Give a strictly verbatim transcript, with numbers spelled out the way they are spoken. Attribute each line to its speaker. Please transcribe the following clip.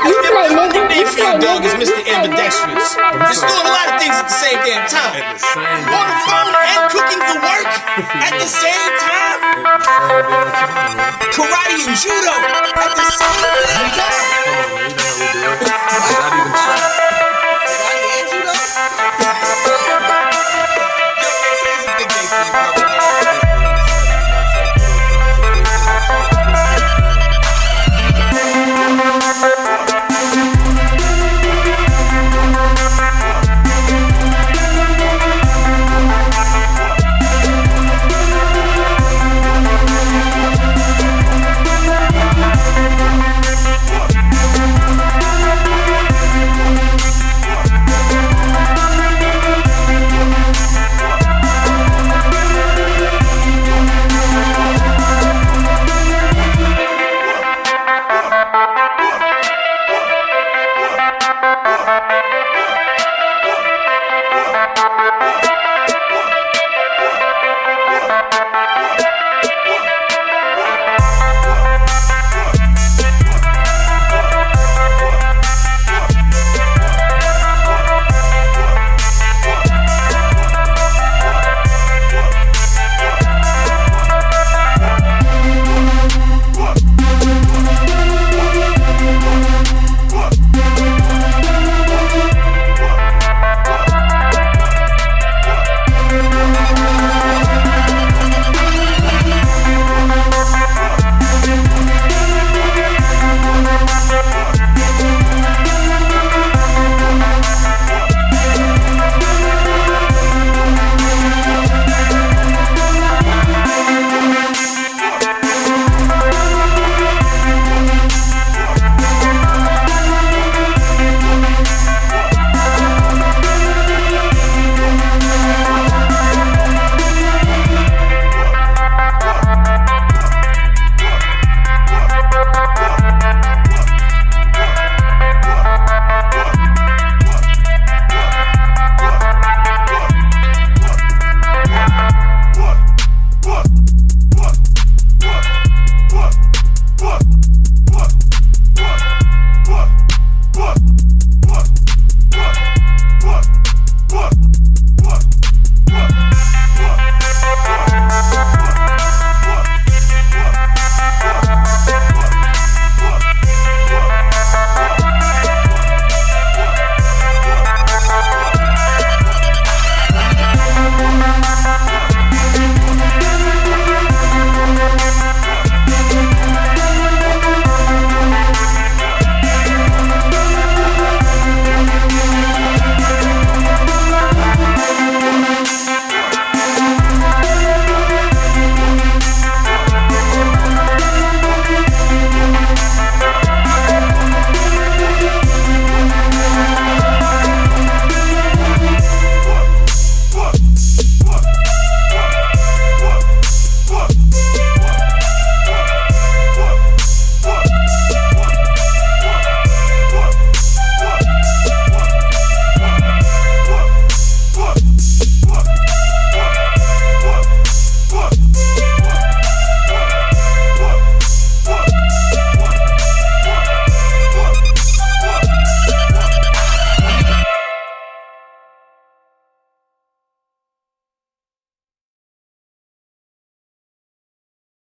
Speaker 1: You
Speaker 2: Hey,
Speaker 1: play,
Speaker 2: my
Speaker 1: nigga.
Speaker 2: nickname
Speaker 1: You
Speaker 2: for
Speaker 1: play,
Speaker 2: you, dog, is
Speaker 1: nigga.
Speaker 2: Mister
Speaker 1: You play,
Speaker 2: Ambidextrous. Just doing a lot of things at the same damn time.
Speaker 3: At the same
Speaker 2: On the
Speaker 3: damn
Speaker 2: phone and cooking for work at the same time.
Speaker 3: At the same damn time, man.
Speaker 2: Karate and judo at the same damn time.
Speaker 3: Come on, man.